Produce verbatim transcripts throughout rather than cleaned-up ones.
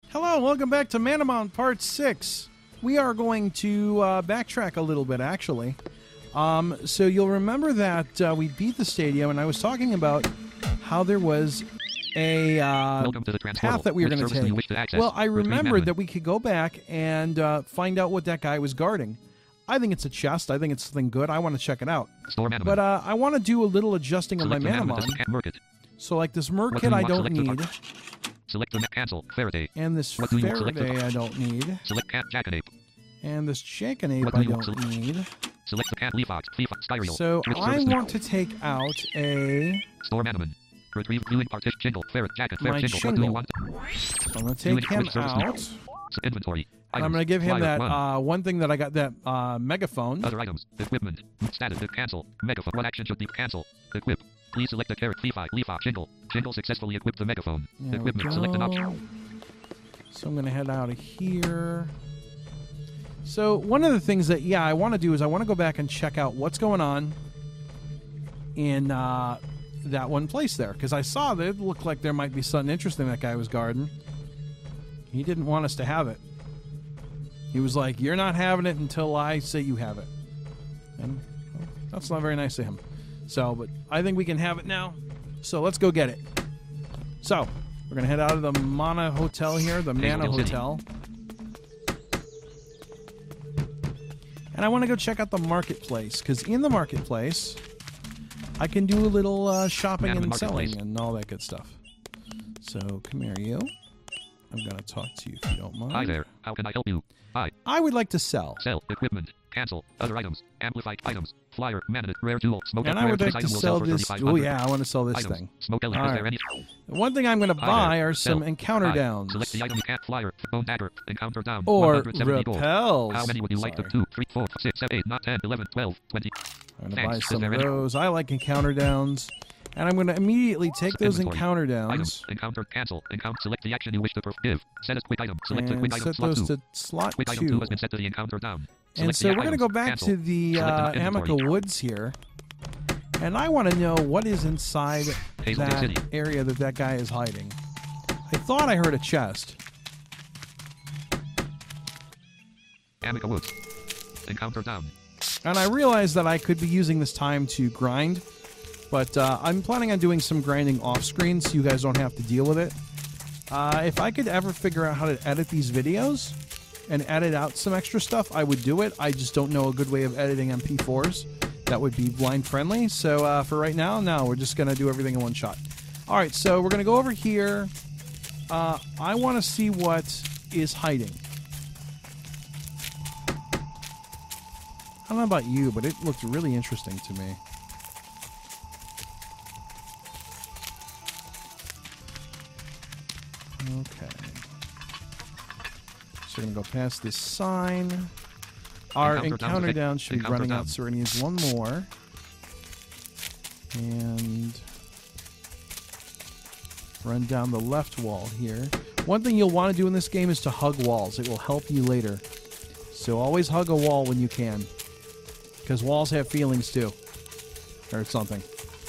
Hello, welcome back to Manamount Part six. We are going to uh, backtrack a little bit, actually. Um, so you'll remember that uh, we beat the stadium, and I was talking about how there was a uh, path that we were going to take. To well, I remembered that we could go back and uh, find out what that guy was guarding. I think it's a chest. I think it's something good. I want to check it out. But uh, I want to do a little adjusting Select of my Manamon. So like this Merc kit I don't need. Select the cancel Faraday. And this what do Faraday I don't need. Select cat Jackanape. And this Jackanape I don't select? need. Select the cat Leafox, Leafox, Styriel. So I want to take out a... Store Manaman. Retrieve viewing partition jingle. Ferret jacket. My Ferret jingle. What do you want? So I'm going to take him out. Inventory. And I'm going to give him that one. Uh, one thing that I got, that uh, megaphone. Other items. Equipment. Status. Cancel. Megaphone. What action should be cancel? Equip. Please select the carrot. Leafy. Leafy. Jingle. Jingle successfully equipped the megaphone. There Equipment. Select an option. So I'm going to head out of here. So one of the things that, yeah, I want to do is I want to go back and check out what's going on in uh, that one place there. Because I saw that it looked like there might be something interesting that guy was guarding. He didn't want us to have it. He was like, you're not having it until I say you have it. And well, that's not very nice of him. So, but I think we can have it now. So let's go get it. So, we're going to head out of the Mana Hotel here, the Mana Hotel. And I want to go check out the marketplace, because in the marketplace, I can do a little uh, shopping and selling and all that good stuff. So, come here, you. I'm going to talk to you if you don't mind. Hi there. How can I help you? Hi. I would like to sell. Sell. Equipment. Cancel. Other items. Amplified items. Flyer. Magnet. Rare tool. Smoke. And I would like to sell this. Oh, yeah, I want to sell this items. thing. Smoke. All right. Is there any... One thing I'm going to buy are Sell. some encounter Hi. downs. Select the item you can't. Flyer. Bone dagger. Encounter down. Or repels. repels. How many would you Sorry. like to? two, three, four, six, seven, eight, nine, ten, eleven, twelve, twenty. I'm going to buy Thanks. some of any... those. I like encounter downs. And I'm going to immediately take those Inventory. encounter downs. Items. Encounter. Cancel. Encounter. Select the action you wish to give. Set as quick item. Select the And quick item. set Slot those two. to slot Quick item two. two has been set to the encounter down. And Select so the we're going to items. go back Cancel. to the Select uh, the inventory. Amica Woods here. And I want to know what is inside Hazel that City. area that that guy is hiding. I thought I heard a chest. Amica Woods. Encounter down. And I realized that I could be using this time to grind. But uh, I'm planning on doing some grinding off screen so you guys don't have to deal with it. Uh, if I could ever figure out how to edit these videos and edit out some extra stuff, I would do it. I just don't know a good way of editing M P fours that would be blind friendly. So uh, for right now, no, we're just going to do everything in one shot. All right, so we're going to go over here. Uh, I want to see what is hiding. I don't know about you, but it looked really interesting to me. Okay. So we're going to go past this sign. Our Encounter encounter down. down should be Encounter running down. out, so we're going to use one more. And run down the left wall here. One thing you'll want to do in this game is to hug walls. It will help you later. So always hug a wall when you can. Because walls have feelings too. Or something.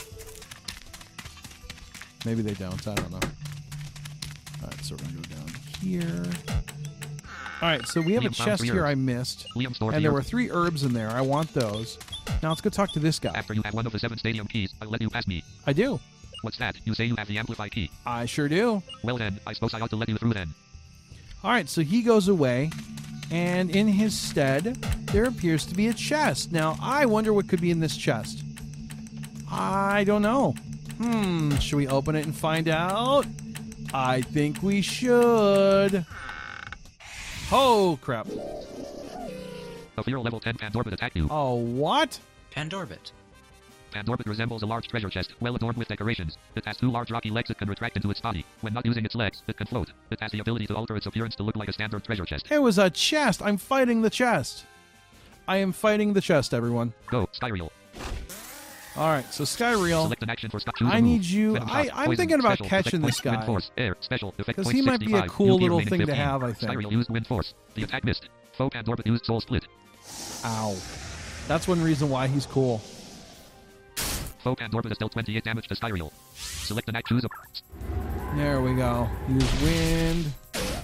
Maybe they don't. I don't know. Alright, so we're going to go down here. Alright, so we have a Liam found chest three here herbs. I missed. Liam stored And the there were herbs. three herbs in there. I want those. Now let's go talk to this guy. After you have one of the seven stadium keys, I'll let you pass me. I do. What's that? You say you have the amplify key. I sure do. Well then, I suppose I ought to let you through then. Alright, so he goes away. And in his stead, there appears to be a chest. Now, I wonder what could be in this chest. I don't know. Hmm, should we open it and find out? I think we should. Oh, crap. A fear level ten Pandorbit attack you. Oh, what? Pandorbit. Pandorbit resembles a large treasure chest, well adorned with decorations. It has two large rocky legs it can retract into its body. When not using its legs, it can float. It has the ability to alter its appearance to look like a standard treasure chest. It was a chest. I'm fighting the chest. I am fighting the chest, everyone. Go, Styriel. Alright, so Skyreal. Select an action for Scott. Choose I a move. need you- Venom I- shot, I'm poison, thinking about special, catching effect this point, guy. Wind force, air, special, effect 'Cause point he might be a sixty-five. cool U P little remaining thing to fifteen. have, I think. Styriel used wind force. The attack missed. Foe Pandorbit used soul split. Ow. That's one reason why he's cool. Foe Pandorbit has dealt twenty-eight damage to Styriel. Select an act. Choose a... There we go. Use wind.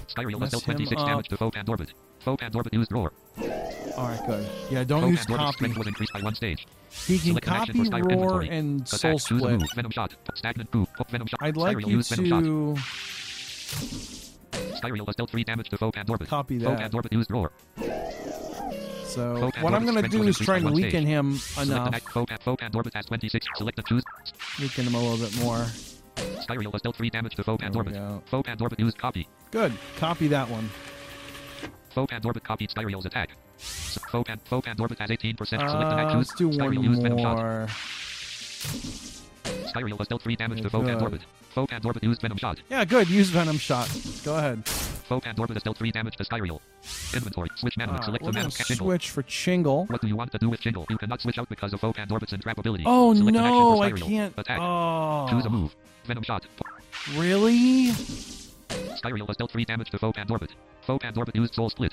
Styriel Mess has dealt him twenty-six up. damage to foe Pandorbit. Foe Pandorbit used roar. Alright, good. Yeah, don't Foe use Pandorbit's copy. strength was increased by one stage. He can Select an action copy, for Styr roar, inventory. and Attack, soul choose a split. move. Venom shot. Stagnant goo. Venom shot. I'd like Styriel you used Venom shot. to Styriel has dealt three damage to foe Pandorbit. copy Foe that. Pandorbit used roar. So, Foe what I'm Pandorbit's going to strength do was is try increased by and one weaken stage. him Select an enough. act. Foe, Foe Pandorbit has twenty-six. Select and choose. Weaken him a little bit more. Styriel has dealt three damage to foe There we Pandorbit. go. Foe Pandorbit used copy. Good. Copy that one. Foe Pandorbit copied Styriel's attack. S- Foe, Pan- Foe Pandorbit has eighteen percent. Select an Uh, act. Choose. let's do Styriel one used Venom shot. more. Styriel has dealt three damage Yeah, to foe good. Pandorbit. Foe Pandorbit used Venom shot. Yeah, good. Use Venom Shot. Go ahead. Foe Pandorbit has dealt three damage to Styriel. Inventory. Switch mana. Alright, Select we're the going mana. to Chingle. switch for Chingle. What do you want to do with Chingle? You cannot switch out because of foe Pandorbit's entrap ability. Oh, Select an action no. for I Styriel. can't. Attack. Oh. Choose a move. Venom shot. Really? Styriel has dealt three damage to foe Pandorbit. Foe Pandorbit used soul split.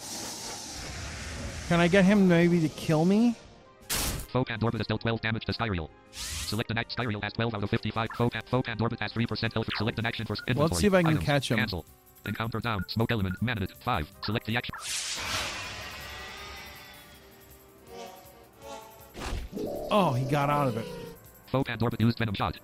Can I get him maybe to kill me? Foe Pandorbit has dealt twelve damage to Styriel. Select an act. Styriel has twelve out of fifty-five. Foe, Pan- foe Pandorbit has three percent health. Select an action for inventory. Let's see if I can Items. catch him. Cancel. Encounter down. Smoke element. Manonit. five. Select the action. Oh, he got out of it. Foe Pandorbit used Venom shot.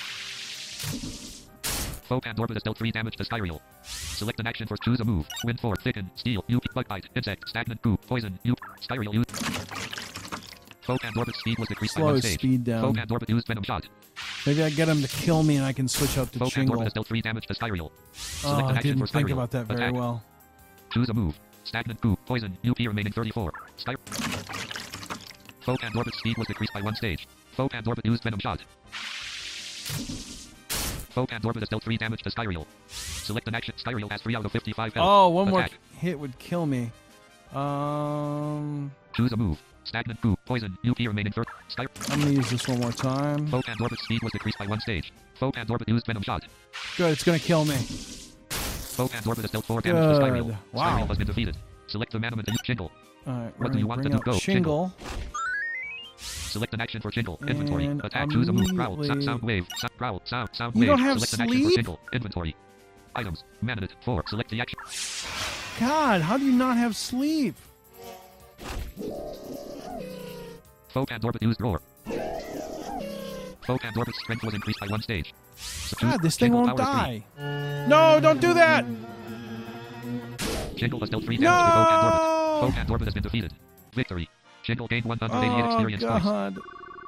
Foe Pandorbit has dealt three damage to Styriel. Select an action for choose a move. Wind four. Thicken. Steel. U. Bug bite. Insect. Stagnant goo. Poison. U. Styriel used. Foe Pandorbit's speed was decreased by Slow one his stage. speed down. Foe Pandorbit used Venom shot. Maybe I get him to kill me and I can switch out to Foe Pandorbit Chingle. has dealt three damage to Styriel. Oh, Select an I action didn't for think Styriel. about that very Attack. well. Choose a move. Stagnant goo. Poison. U P remaining thirty-four. Styr. Foe Pandorbit's speed was decreased by one stage. Foe Pandorbit used Venom shot. Foe Pandorbit has dealt three damage to Styriel. Select an action. Styriel has three out of fifty-five health. Oh, one more Attack. hit would kill me. Um, Choose a move. Stagnant goo. Poison. U P remaining third. Styr. I'm gonna use this one more time. Foe Pandorbit's speed was decreased by one stage. Foe Pandorbit used Venom shot. Good, it's gonna kill me. Foe Pandorbit has dealt four damage to Good. Styriel. Wow. Styriel has been defeated. Select the manament and use Chingle. All right, What we're do you gonna want bring to out do? Go. Chingle. Select an action for Chingle. Inventory. And Attack. Choose a move. Growl. Sound, immediately- sound wave. Sound, growl. Sound. Sound You wave. don't have Select an action sleep? for Chingle. Inventory. Items. Manonit. four. Select the action. God, how do you not have sleep? Foe Pandorbit used roar. Foe Pandorbit's strength was increased by one stage. So choose God, this thing Chingle won't power die. No, don't do that. three. Chingle has dealt three damage to Foe Pandorbit. No. Foe Pandorbit has been defeated. Victory. Chingle gained one hundred eighty-eight Oh experience points. God.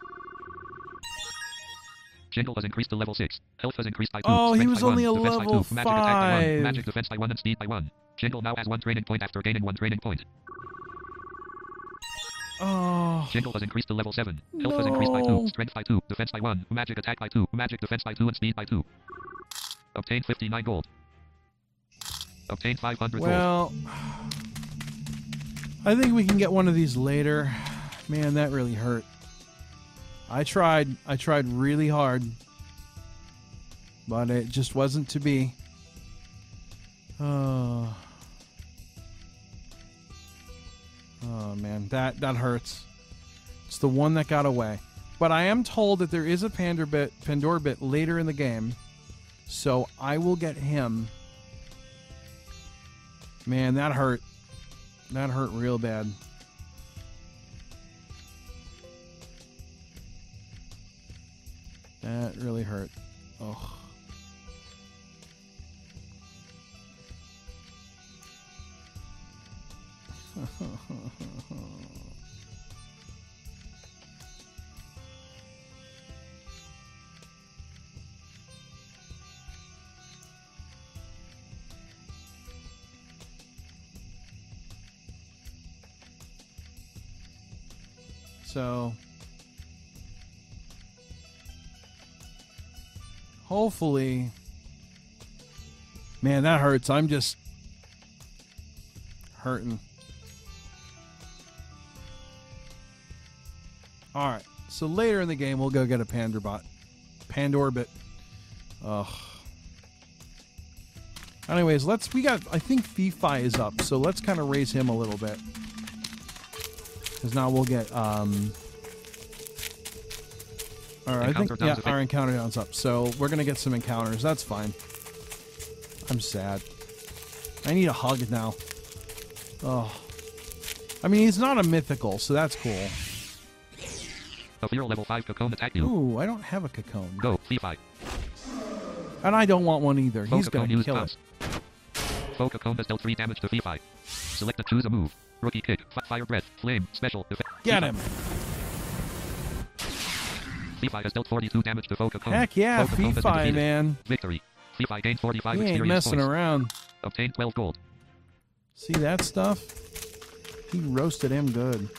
Chingle has increased to level six. Health has increased by two. Oh, he Strength was by only one. a Defense level by two. Magic attack by five. one. Magic defense by one and speed by one. Chingle now has one training point after gaining one training point. Oh. Chingle has increased to level seven. Health has increased by No. two. Strength by two. Defense by one. Magic attack by two. Magic defense by two and speed by two. Obtain fifty-nine gold. Obtain five hundred gold. Well, I think we can get one of these later. Man, that really hurt. I tried. I tried really hard. But it just wasn't to be. Oh. Oh man, that that hurts. It's the one that got away. But I am told that there is a Pandorbit Pandorbit later in the game. So I will get him. Man, that hurt. That hurt real bad. That really hurt. Oh. So hopefully, man, that hurts. I'm just hurting. All right. So later in the game, we'll go get a Pandorbot. Pandorbit. Ugh. Anyways, let's. We got. I think Fi is up, so let's kind of raise him a little bit. Because now we'll get. Um, all right, I think Encounter yeah, downs our encounter down's up, so we're gonna get some encounters. That's fine. I'm sad. I need a hug now. Oh. I mean, he's not a mythical, so that's cool. A fear level five Cocoon attack you. Ooh, I don't have a cocoon. Go, Phi. And I don't want one either. He's going to kill pounce. it. Foe Cocoon has dealt three damage to Phi. Select and choose a move. Rookie kick, fire breath, flame, special, effect. Get him. Phi has dealt forty-two damage to Foe Cocoon. Heck yeah, Phi, man. Victory. Phi gained forty-five He ain't experience messing points. around. Obtained twelve gold. See that stuff? He roasted him good.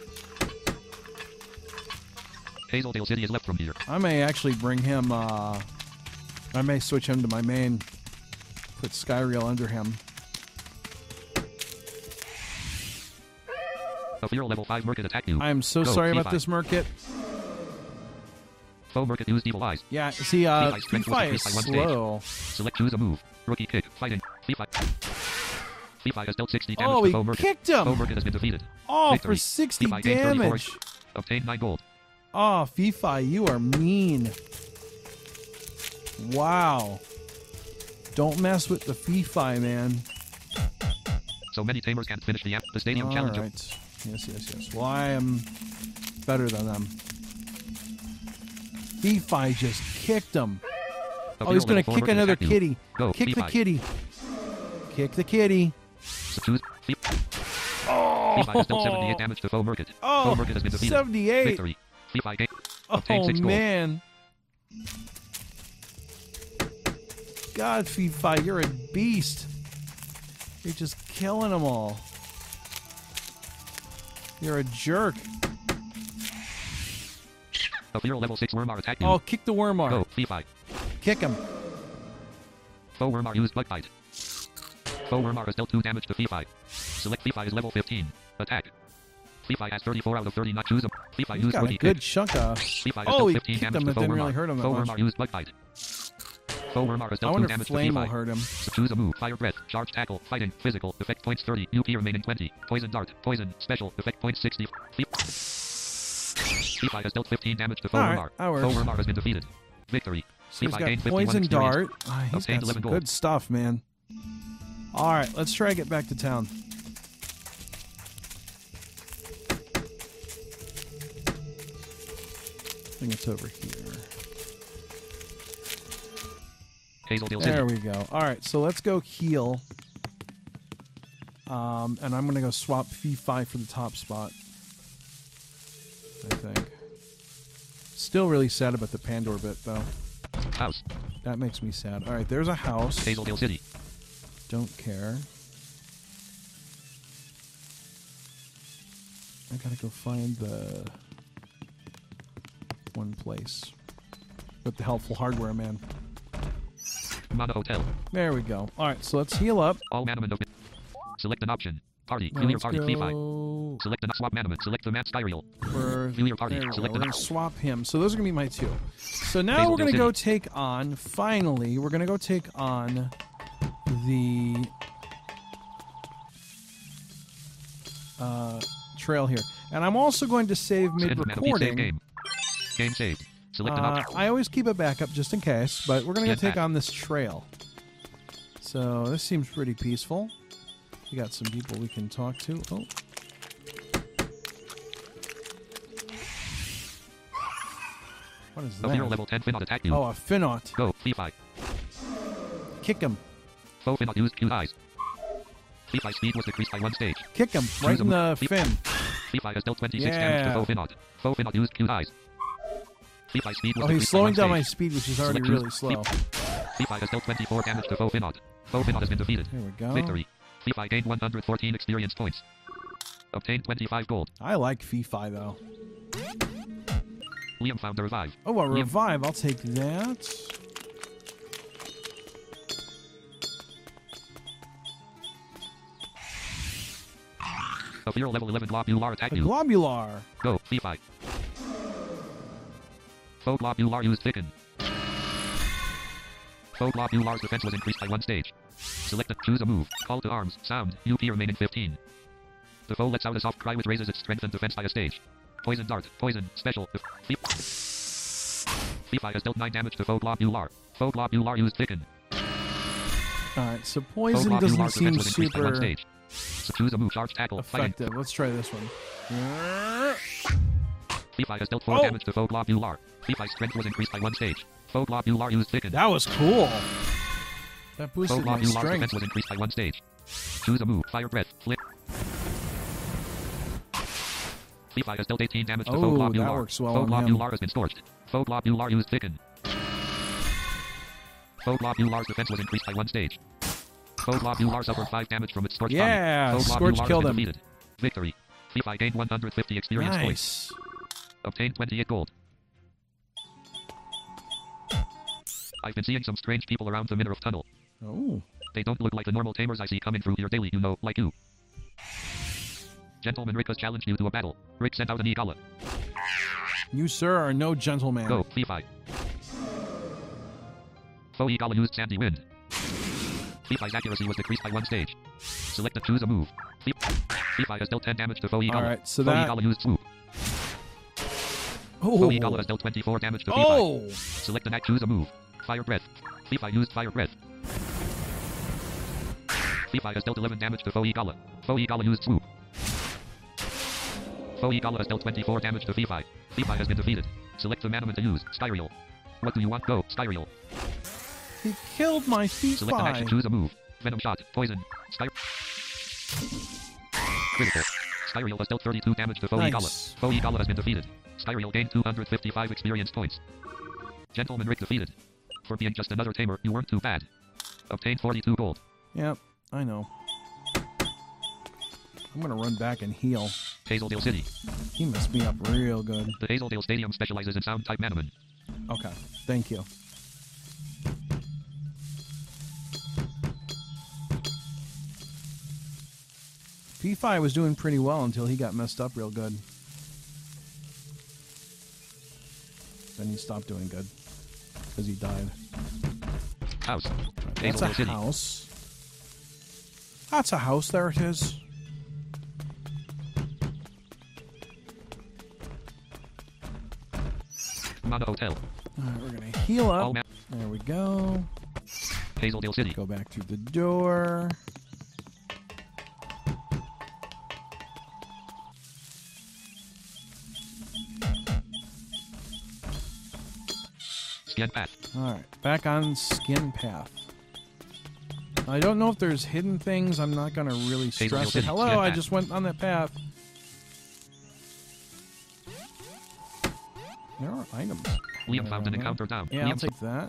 Hazeldale City is left from here. I may actually bring him, uh... I may switch him to my main. Put Skyriel under him. A fear level five Merkit attack you. I'm so Go, sorry about Phi. this, Merkit. Foe Merkit used evil eyes. Yeah, see, uh, Phi's strength was Phi is increased by one slow. Select choose a move. Rookie kick, fighting. Phi. Phi has dealt sixty damage Oh, to he Foe Merkit. kicked him! Foe Merkit has been defeated. Oh, Victory. for sixty Phi gained thirty-four. damage! Obtained nine gold. Oh, Phi, you are mean. Wow. Don't mess with the Phi, man. So many tamers can't finish the app. The stadium All challenge. right. Yes, yes, yes. Well, I am better than them. Phi just kicked him. A Oh, he's fear going to level kick four Merkit another attack you. kitty. Go, Kick the Phi. kitty. Kick the kitty. So choose. Phi. Oh, Phi has dealt seventy-eight damage to Foe Merkit. oh Foe Merkit has been defeated. seventy-eight. Victory. Phi gained. Obtained Oh, six gold. man. God, Phi, you're a beast. You're just killing them all. You're a jerk. A fear level six Wormar attack you. Oh, kick the Wormar. Go, Phi. Kick him. Foe Wormar used Bug Bite. Foe Wormar has dealt two damage to Phi. Select Phi is level fifteen. Attack. Phi has thirty-four out of thirty. Not choose him. Phi He's used got a Rookie good kick. chunk of... Phi has Oh, dealt he fifteen kicked damage him. to It Foe didn't Wormar. really hurt him that Foe much. Wormar used Bug Bite. Foe Wormar has I dealt two wonder if damage to Flame will Phi. hurt him. So choose a move. Fire breath. Charge tackle. Fighting. Physical. Effect points thirty. U P remaining twenty. Poison dart. Poison. Special. Effect points sixty. Phi has dealt fifteen damage to Foe All right, Wormar. that works. Foe Wormar has been defeated. Victory. So he's Phi got gained fifty-one Poison experience. Dart. Ah, he's Obtained got some eleven gold. good stuff, man. All right, let's try to get back to town. I think it's over here. Hazeldale City. There we go. All right, so let's go heal. Um, and I'm going to go swap Phi for the top spot. I think. Still really sad about the Pandora bit, though. House. That makes me sad. All right, there's a house. Hazeldale City. Don't care. I gotta go find the one place with the helpful hardware man. Mana Hotel. There we go. All right, so let's heal up. All manament of Select an option. Party. Now View your let's party. Phi. go Select the swap manament. Select the map Skyriel. for View your party. there we go. Select We're the gonna swap him. So those are gonna be my two. So now Hazeldale we're gonna City. go take on. Finally, we're gonna go take on the uh, trail here, and I'm also going to save Send mid mana P save recording. game. Game saved. Select an Uh, option. I always keep a backup just in case, but we're going to Get take back. on this trail. So this seems pretty peaceful. We got some people we can talk to. Oh. What is A fear that? level ten Finot attack you. Oh, a Finot. Go. Phi. Kick him. Foe Finot used Q eyes. Phi speed was decreased by one stage. Kick him. Right Choose a in the move. fin. Phi has dealt twenty-six damage to Yeah. Foe Finot. Foe Finot used Q eyes. Phi speed was Oh, decreased he's slowing by down one my stage. speed, which is already Select really choose- slow. Phi has dealt twenty-four damage to Foe Finot. Foe Finot has been defeated. There we go. Victory. Phi gained one hundred fourteen experience points. Obtained twenty-five gold. I like Phi, though. Liam found a revive. Oh, a Liam- revive. I'll take that. A fear level eleven Globular attack A you. globular. Go. Phi. Foe Globular used Thicken. Foe Globular's defense was increased by one stage. Select a choose a move. Call to arms. Sound. U P remaining fifteen. The foe lets out a soft cry which raises its strength and defense by a stage. Poison dart. Poison. Special. Phi has dealt nine damage to Foe Globular. Foe Globular used Thicken. Alright, so Foe poison Block doesn't Ular's seem defense was increased by one super stage. So choose a move. Charge, tackle, fighting. effective. Let's try this one. Levi has dealt four Oh. damage to Foe Block Ular. Levi's strength was increased by one stage. Foe Block Ular used thicken. That was cool. That Foe boosted Block my Ular's strength. defense was increased by one stage. Choose a move. Fire breath. Flip. Levi has dealt eighteen damage to Oh, Foe Block that Ular. works well Foe on Block him. Ular has been scorched. Foe Block Ular used thicken. Foe Block Ular's defense was increased by one stage. Foe Block Ular suffered five damage from its scorched Yeah, body. Foe Block Scorch Ular has killed been him. defeated. Victory. Levi gained one hundred fifty experience points. Nice. Obtained twenty-eight gold. I've been seeing some strange people around the Minerv tunnel. Oh. They don't look like the normal tamers I see coming through here daily, you know, like you. Gentleman Rick has challenged you to a battle. Rick sent out an Egala. You, sir, are no gentleman. Go, Levi. Foe Egala used Sandy Wind. Levi's accuracy was decreased by one stage. Select and choose a move. Le- Levi has dealt ten damage to Foe Egala. Alright, so Foe that- Egala used swoop. Oh. Foe Egala has dealt twenty-four damage to Levi. Oh. Select and act, choose a move. Fire breath. Levi used fire breath. Levi has dealt eleven damage to Foe Egala. Foe Egala used swoop. Foe Egala has dealt twenty-four damage to Levi. Levi has been defeated. Select the manament to use. Skyriel. What do you want? Go, Skyriel. He killed my Select an action, Feefy. choose a move. Venom shot, poison, Sky. Critical. Skyriel has dealt thirty-two damage to Foe Nice. Egala. Foe Egala has been defeated. Skyriel gained two hundred fifty-five experience points. Gentleman Rick defeated. For being just another tamer, you weren't too bad. Obtained forty-two gold. Yep, I know. I'm gonna run back and heal. Hazeldale City. He messed me up real good. The Hazeldale Stadium specializes in sound type Manaman. Okay, thank you. Feefy was doing pretty well until he got messed up real good. Then he stopped doing good. Because he died. House. That's a Hazeldale City. house. That's a house, there it is. Mana Hotel. Alright, we're gonna heal All up. ma- There we go. Hazeldale City. Go back to the door. Scan path. Alright, back on Skin Path. I don't know if there's hidden things. I'm not gonna really stress it. City, Hello, Skin I Path. just went on that path. There are items. Liam found an Uh-huh. encounter down. Yeah, I'll Liam take that.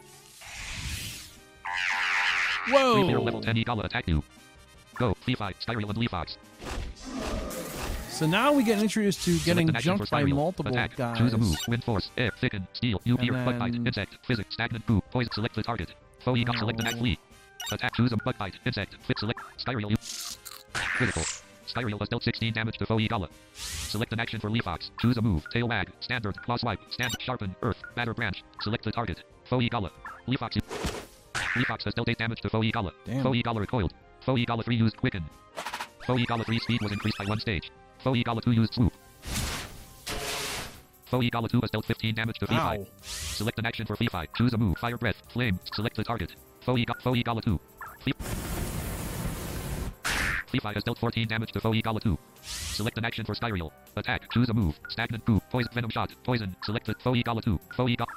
Repair level Whoa! ten Egala attack you. Go, Levi, Skyriel and Lefox. So now we get introduced to getting Select an action jumped for by Skyriel. multiple Attack. guys. Choose a move. Wind force, air, thicken, steel, U P, And or bug bite, then- insect, physics, stagnant goo, poison, select the target. Foe Egala, select an act, flee. Attack, choose a bug bite, insect, flip, select, Skyriel, you. Critical. Skyriel has dealt sixteen damage to Foe Egala. Select an action for Lefox. Choose a move. Tail wag. Standard. Claw swipe. Stand. Sharpen. Earth. Batter branch. Select the target. Foe Egala. Lefox. Lefox has dealt eight damage to Foe Egala. Damn. Foe Egala recoiled. Foe Egala three used quicken. Foe Egala three speed was increased by one stage. Foe Egala two used swoop. Foe Egala two has dealt fifteen damage to Levi. Ow. Select an action for Levi. Choose a move. Fire breath. Flame. Select the target. Foe Egala, Foe Egala two. Fle- Levi has dealt fourteen damage to Foe Egala two. Select an action for Skyriel. Attack. Choose a move. Stagnant goo. Poison. Venom shot. Poison. Select it. Foe Egala two. Foe Egala.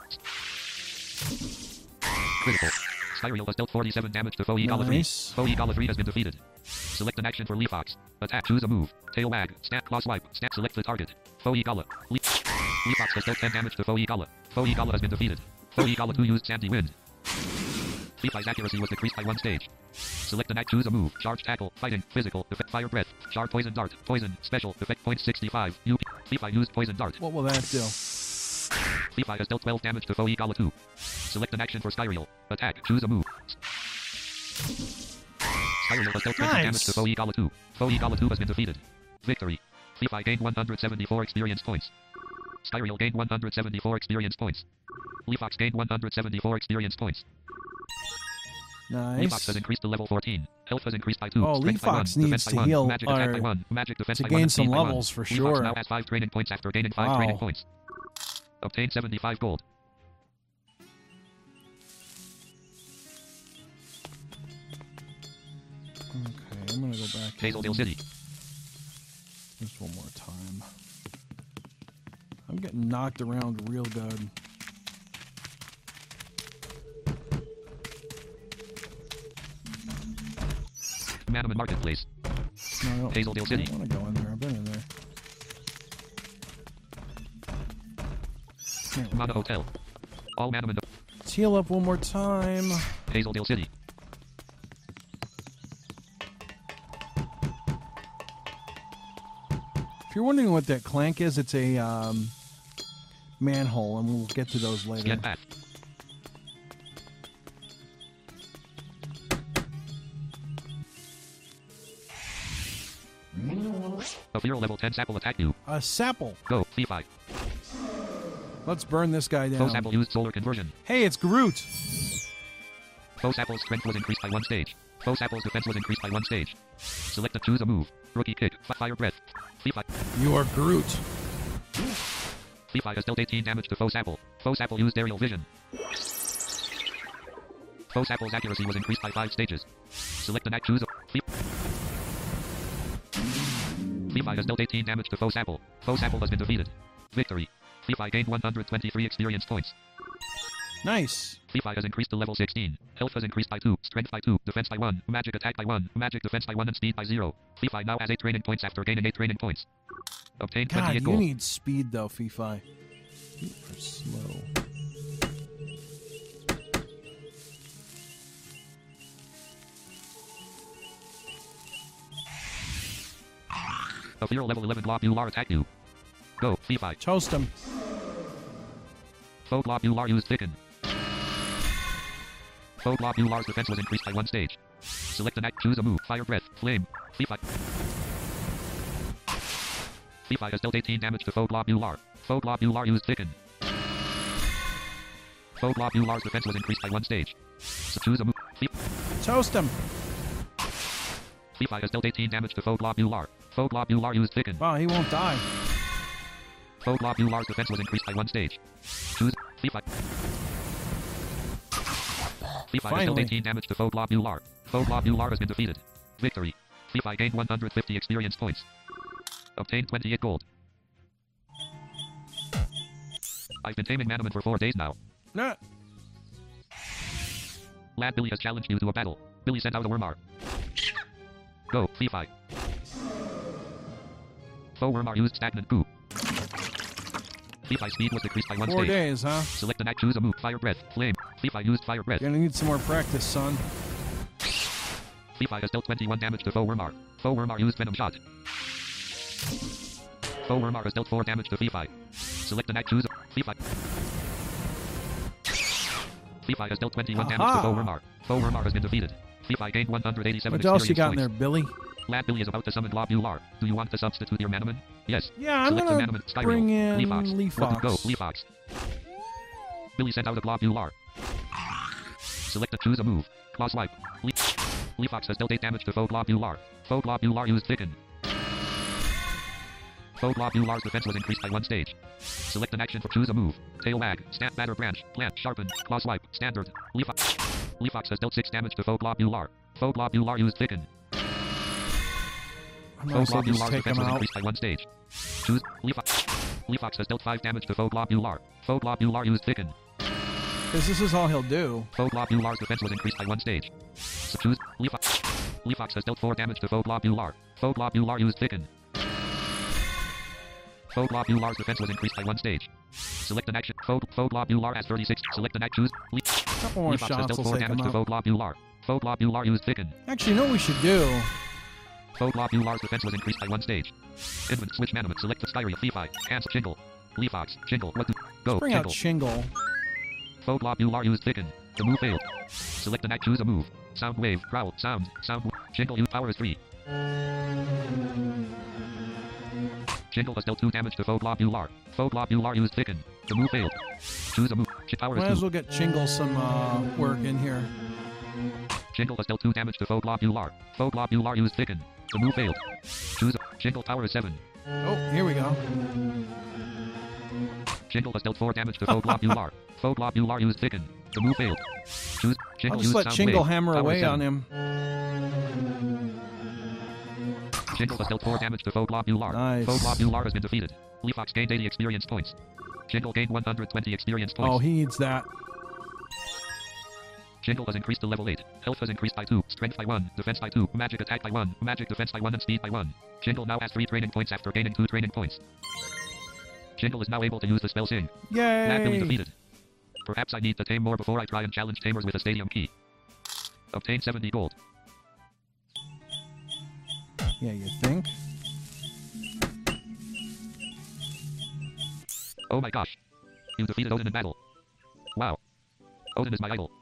Critical. Skyriel has dealt forty-seven damage to Foe Egala Nice. three. Foe Egala three has been defeated. Select an action for Lefox. Attack. Choose a move. Tail wag. Snap. Claw swipe. Snap. Select the target. Foe Egala. Le- Lefox has dealt ten damage to Foe Egala. Foe Egala has been defeated. Foe Egala two used Sandy Wind. Levi's accuracy was decreased by one stage. Select an act, choose a move. Charge, tackle, fighting, physical, effect, fire breath, charge, poison dart, poison, special, effect, point sixty-five, U P. Levi used poison dart. What will that do? Levi has dealt twelve damage to Foe Egala two. Select an action for Skyriel. Attack, choose a move. Skyriel has dealt twenty Nice. damage to Foe Egala two. Foe Egala two has been defeated. Victory. Levi gained one hundred seventy-four experience points. Skyriel gained one hundred seventy-four experience points. Lefox gained one hundred seventy-four experience points. Lefox Nice. has increased to level fourteen. Health has increased by two. Oh, Strength by one. Lefox needs Defense by to one. heal, Magic attack by or one. Magic defense to by gain one. some Speed by one. levels for Lefox sure. now has five training points after gaining five Wow. training points. Obtained seventy-five gold. I'm gonna go back. Hazeldale City. Just one more time. I'm getting knocked around real good. Manaman Marketplace. No, I don't, Hazeldale I City. don't want to go in there. I've been in there. There we Mana go. Hotel. All Manaman. Let's heal up one more time. Hazeldale City. If you're wondering what that clank is, it's a um, manhole, and we'll get to those later. Scan path. A fear level ten Sapple attack you. A sapple. Go. C five. Let's burn this guy Foe down. Sapple used solar conversion. Hey, it's Groot. Foe Sapple's strength was increased by one stage. Foe Sapple's defense was increased by one stage. Select and choose a move. Rookie kick. F- fire breath. C five. You are Groot. C five has dealt eighteen damage to Foe Sapple. Foe Sapple used aerial vision. Foe Sapple's accuracy was increased by five stages. Select and act choose a... C- C five has dealt eighteen damage to Foe Sapple. Foe Sapple has been defeated. Victory. C five gained one hundred twenty-three experience points. Nice. C five has increased to level sixteen. Health has increased by two, strength by two, defense by one, magic attack by one, magic defense by one, and speed by zero. C five now has eight training points after gaining eight training points. Obtain God, twenty-eight you gold. need speed, though, Fifi. You are slow. A fear level eleven Globular attack you. Go, C five. Toast him. Foe Globular used thicken. Foe Globular's defense was increased by one stage. Select an act, choose a move, fire breath, flame, C five. C five has dealt eighteen damage to Foe Globular. Foe Globular used thicken. Foe Globular's defense was increased by one stage. So choose a move. C Toast him. C five has dealt eighteen damage to Foe Globular. Foe Globular used thicken. Wow, he won't die. Foe Globular's defense was increased by one stage. Choose C five. C five has dealt Finally. eighteen damage to Foe Globular. Foe Globular has been defeated. Victory. C five gained one hundred fifty experience points. Obtained twenty-eight gold. I've been taming Manaman for four days now. Nah. Lad Billy has challenged you to a battle. Billy sent out a Wormar. Go, C five. Foe Wormar used stagnant goo. C five speed was decreased by one Four stage. days, huh? Select an act, choose a move, fire breath, flame. C five used fire breath. You're gonna need some more practice, son. C five has dealt twenty-one damage to Foe Wormar. Foe Wormar used Venom Shot. Foe Wormar has dealt four damage to C five. Select an act, choose a C five. C five has dealt twenty-one damage to Aha! Foe Wormar. Foe Wormar has been defeated. C five gained one hundred eighty-seven What else you experience got in points. there, Billy? Lad Billy is about to summon Globular. Do you want to substitute your Manaman? Yes. Yeah, I'm Select gonna the Manaman. Skyriel. bring in Lee Fox. Lee What to Fox. Go, Lee Fox. Billy sent out a Globular. Select a choose a move. Claw swipe. Lee, Lee Fox has dealt eight damage to Foe Globular. Foe Globular used thicken. Foe Globular's defense was increased by one stage. Select an action for choose a move. Tail wag, stamp batter branch, plant, sharpen, claw swipe, standard. Lee Fox. Lee Fox has dealt six damage to Foe Globular. Foe Globular used thicken. I'm Foe gonna say just Globular's take defense him was out. increased by one stage. Choose Lee Fox. Lee Fox has dealt five damage to Foe Globular. Foe Globular used thicken. Because this is all he'll do. Foe Globular's defense was increased by one stage. So choose Lee Fox. Lee Fox has dealt four damage to Foe Globular. Foe Globular used thicken. Foe Globular's defense was increased by one stage. Select an action. Foe, Foe Globular has thirty-six. Select an act. Choose Lee, couple more Lee Fox has shots dealt will four take damage him to out. Foe Globular. Foe Globular used thicken. Actually, you know what we should do? Foe Globular's defense was increased by one stage. Invent switch Manaman. Select the Skyriel. C five. Cancel Jingle. Lee Fox. Jingle. What to go? Bring out Jingle. Chingle. Foe Globular used thicken. The move failed. Select an act. Choose a move. Sound wave. Growl. Sound. Sound. Jingle. Use power is three. Jingle has dealt two damage to Foe Globular. Foe Globular used thicken. The move failed. Choose a move. Ch- power Might is as two. well get Chingle some uh, work in here. Jingle has dealt two damage to Foe Globular. Foe Globular used thicken. The move failed. Choose a Jingle power is seven. Oh, here we go. Jingle has dealt four damage to Foe Globular. Foe Globular used thicken. The move failed. Choose I'll Jingle just used let sound Chingle wave. hammer Power is away seven. on him. Jingle has dealt four damage to foe Globular. Nice. Foe Globular has been defeated. Leafox gained eighty experience points. Jingle gained one hundred twenty experience points. Oh, he needs that. Jingle has increased to level eight. Health has increased by two. Strength by one. Defense by two. Magic attack by one. Magic defense by one and speed by one. Jingle now has three training points after gaining two training points. Jingle is now able to use the spell Sing. Badly Yay! defeated. Perhaps I need to tame more before I try and challenge tamers with a stadium key. Obtain seventy gold. Yeah, you think? Oh my gosh. You defeated Odin in battle. Wow. Odin is my idol.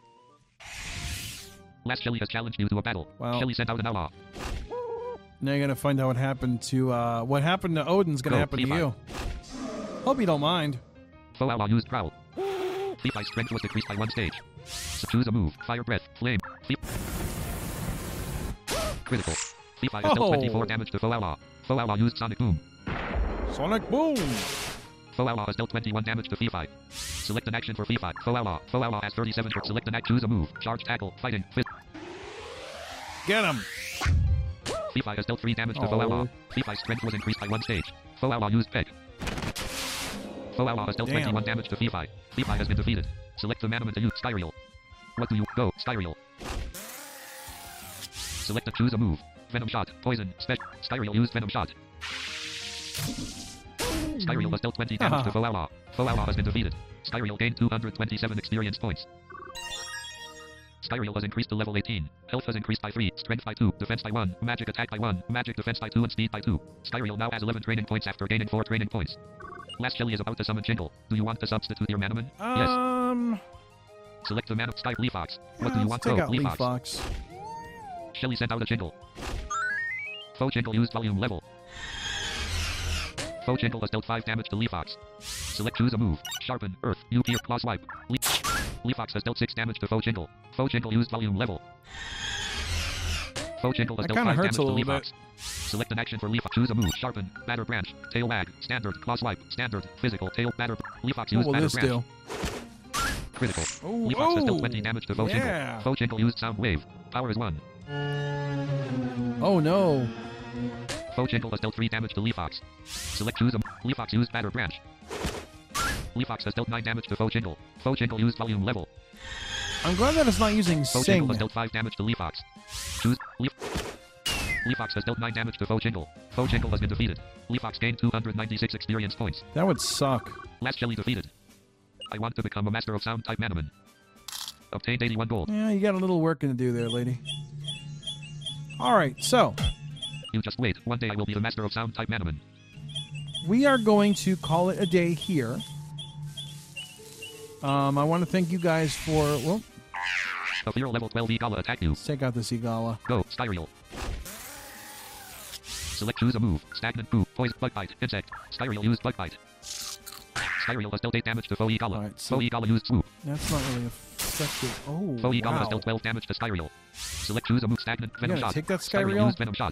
Last Shelly has challenged you to a battle. Wow. Shelly sent out an outlaw. Now you're gonna find out what happened to uh, what happened to Odin's gonna Go, happen to Levi. you. Hope you don't mind. Foe outlaw used prowl. Levi's strength was decreased by one stage. So choose a move. Fire breath. Flame. Le- Critical. Levi has Oh. dealt twenty-four damage to foe outlaw. Foe outlaw used sonic boom. Sonic boom. Foe outlaw has dealt twenty-one damage to Levi. Select an action for Levi. Foe outlaw. Foe outlaw has thirty-seven. For select an act. Choose a move. Charge, tackle, fighting, fist. Get him. Levi has dealt three damage to Foe Oh. outlaw. Levi's strength was increased by one stage. Foe outlaw used peg. Foe outlaw has dealt Damn. twenty-one damage to Levi. Levi has been defeated. Select the manament to use Styriel. What do you go? Styriel. Select a choose a move. Venom shot. Poison. Special. Styriel used venom shot. Styriel has dealt twenty damage to Foe outlaw. Foe outlaw has been defeated. Styriel gained two hundred twenty-seven experience points. Styriel has increased to level eighteen. Health has increased by three. Strength by two. Defense by one. Magic attack by one. Magic defense by two and speed by two. Styriel now has eleven training points after gaining four training points. Last Shelly is about to summon Jingle. Do you want to substitute your Manaman? yes. Um. Select the man of Sky Leafox. What yeah, do you let's want? take Go, out Leafox. Leafox. Shelly sent out a Jingle. Foe Jingle used volume level. Foe Jingle has dealt five damage to Leafox. Select choose a move. Sharpen, Earth, U P or Claw Swipe. Le- Leafox has dealt six damage to Foe Jingle. Foe Jingle used volume level. Foe Jingle has That dealt kinda five hurts damage a to little Leafox. bit. Select an action for Leafox. Choose a move. Sharpen, Batter Branch, Tail Wag, Standard, Claw Swipe, Standard, Physical, Tail, Batter. Leafox What used will Batter this Branch. do? Critical. Oh, Leafox has dealt oh, twenty damage to Foe yeah. Jingle. Foe Jingle used Sound Wave. Power is one. Oh no. Foe Jingle has dealt three damage to Leafox. Select choose a Leafox used Batter Branch. Leafox has dealt nine damage to Foe Jingle. Foe Jingle used volume level. I'm glad that it's not using Foe Sing. Jingle has dealt five damage to Leafox. Choose Leaf. Leafox has dealt nine damage to Foe Jingle. Foe Jingle has been defeated. Leafox gained two hundred ninety-six experience points. That would suck. Last Shelly defeated. I want to become a master of sound type Manaman. Obtained eighty-one gold. Yeah, you got a little work to do there, lady. All right, so You just wait. One day I will be the master of sound type Manaman. we are going to call it a day here. Um, I want to thank you guys for. Well, A fear level twelve Egala attack you. let's take out this Egala. Go, Styriel. Select choose a move. Stagnant poo. Poison bug bite. Insect. Styriel used bug bite. Styriel has dealt eight damage to Foe Egala. Alright, so- Foe Egala used swoop. That's not really effective. Oh, Foe Egala wow. has dealt twelve damage to Styriel. Select choose a move. Stagnant venom Yeah, shot. take that Styriel Skyriel. used venom shot.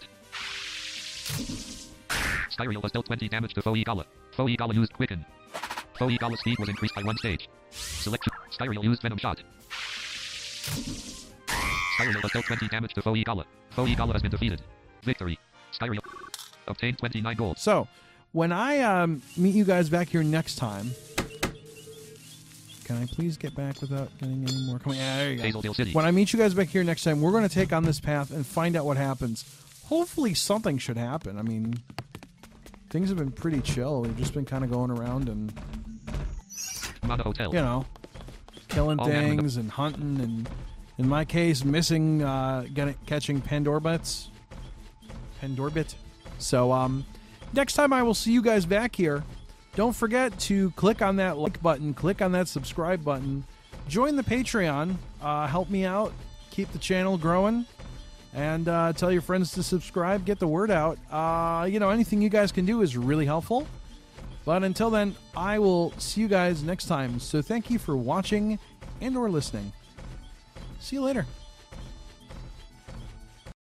Styriel has dealt twenty damage to Foe Egala. Foe Egala used quicken. Foe Egala's speed was increased by one stage. Select cho- Styriel used venom shot. Styriel has dealt twenty damage to Foe Egala. Foe Egala has been defeated. Victory. Styriel obtained twenty-nine gold. So, when I um, meet you guys back here next time, can I please get back without getting any more? Come on, yeah, there you go. Hazeldale City. When I meet you guys back here next time, we're going to take on this path and find out what happens. Hopefully, something should happen. I mean, things have been pretty chill. We've just been kind of going around and, Mana Hotel. you know, killing All men with things and hunting, and in my case, missing, uh, getting, catching Pandorbits. Pandorbit. So, um, next time I will see you guys back here. Don't forget to click on that like button, click on that subscribe button, join the Patreon, uh, help me out, keep the channel growing, and uh, tell your friends to subscribe, get the word out. Uh, you know, anything you guys can do is really helpful. But until then, I will see you guys next time. So thank you for watching and or listening. See you later.